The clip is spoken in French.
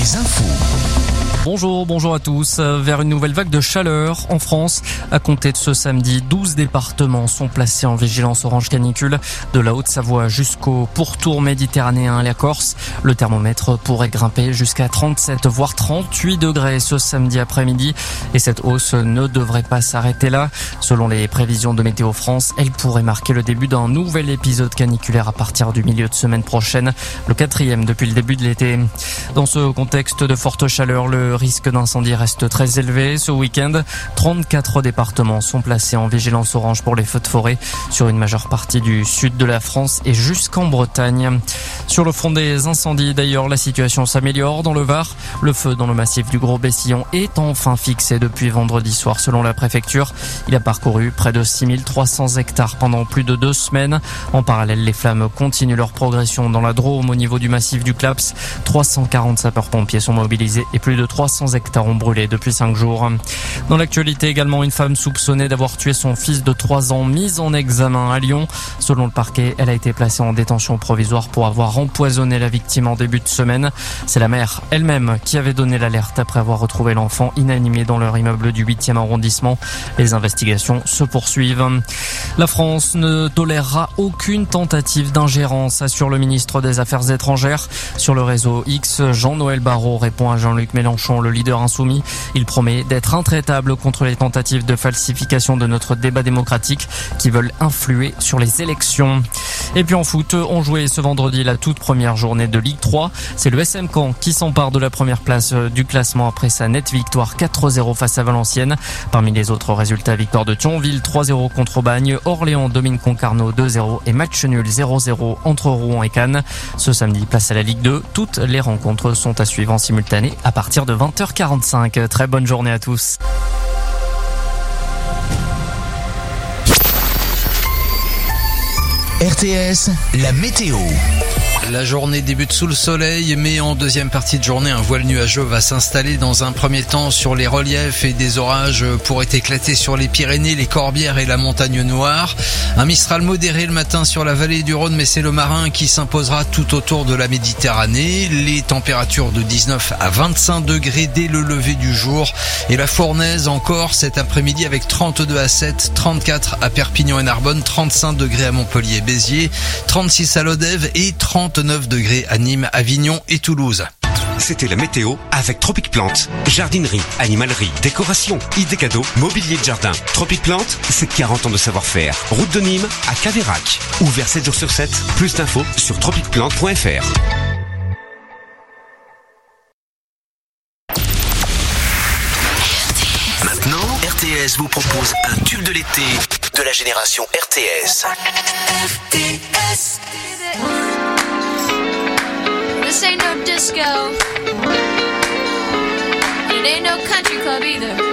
les infos. Bonjour à tous. Vers une nouvelle vague de chaleur en France. À compter de ce samedi, 12 départements sont placés en vigilance orange canicule. De la Haute-Savoie jusqu'au pourtour méditerranéen et la Corse. Le thermomètre pourrait grimper jusqu'à 37 voire 38 degrés ce samedi après-midi. Et cette hausse ne devrait pas s'arrêter là. Selon les prévisions de Météo France, elle pourrait marquer le début d'un nouvel épisode caniculaire à partir du milieu de semaine prochaine. Le 4e depuis le début de l'été. Dans ce contexte de forte chaleur, le risque d'incendie reste très élevé. Ce week-end, 34 départements sont placés en vigilance orange pour les feux de forêt sur une majeure partie du sud de la France et jusqu'en Bretagne. Sur le front des incendies, d'ailleurs, la situation s'améliore dans le Var. Le feu dans le massif du Gros Bessillon est enfin fixé depuis vendredi soir selon la préfecture. Il a parcouru près de 6300 hectares pendant plus de 2 semaines. En parallèle, les flammes continuent leur progression dans la Drôme au niveau du massif du Claps. 340 sapeurs-pompiers sont mobilisés et plus de 300 hectares ont brûlé depuis 5 jours. Dans l'actualité également, une femme soupçonnée d'avoir tué son fils de 3 ans mise en examen à Lyon. Selon le parquet, elle a été placée en détention provisoire pour avoir empoisonné la victime en début de semaine. C'est la mère elle-même qui avait donné l'alerte après avoir retrouvé l'enfant inanimé dans leur immeuble du 8e arrondissement. Les investigations se poursuivent. La France ne tolérera aucune tentative d'ingérence, assure le ministre des Affaires étrangères. Sur le réseau X, Jean-Noël Barrot répond à Jean-Luc Mélenchon, le leader insoumis. Il promet d'être intraitable contre les tentatives de falsification de notre débat démocratique qui veulent influer sur les élections. Et puis en foot, on jouait ce vendredi la toute première journée de Ligue 3. C'est le SM Caen qui s'empare de la première place du classement après sa nette victoire 4-0 face à Valenciennes. Parmi les autres résultats, victoire de Thionville 3-0 contre Aubagne, Orléans domine Concarneau 2-0 et match nul 0-0 entre Rouen et Cannes. Ce samedi, place à la Ligue 2. Toutes les rencontres sont à suivre en simultané à partir de 20h45. Très bonne journée à tous. RTS, la météo. La journée débute sous le soleil, mais en deuxième partie de journée, un voile nuageux va s'installer dans un premier temps sur les reliefs et des orages pourraient éclater sur les Pyrénées, les Corbières et la Montagne Noire. Un Mistral modéré le matin sur la vallée du Rhône, mais c'est le marin qui s'imposera tout autour de la Méditerranée. Les températures de 19 à 25 degrés dès le lever du jour. Et la fournaise encore cet après-midi avec 32 à 7, 34 à Perpignan et Narbonne, 35 degrés à Montpellier et Béziers, 36 à Lodève et 39 degrés à Nîmes, Avignon et Toulouse. C'était la météo avec Tropic Plante. Jardinerie, animalerie, décoration, idées cadeaux, mobilier de jardin. Tropic Plante, c'est 40 ans de savoir-faire. Route de Nîmes à Caveyrac. Ouvert 7 jours sur 7. Plus d'infos sur tropicplante.fr. Maintenant, RTS vous propose un tube de l'été de la génération RTS. RTS. This ain't no disco. It ain't no country club either.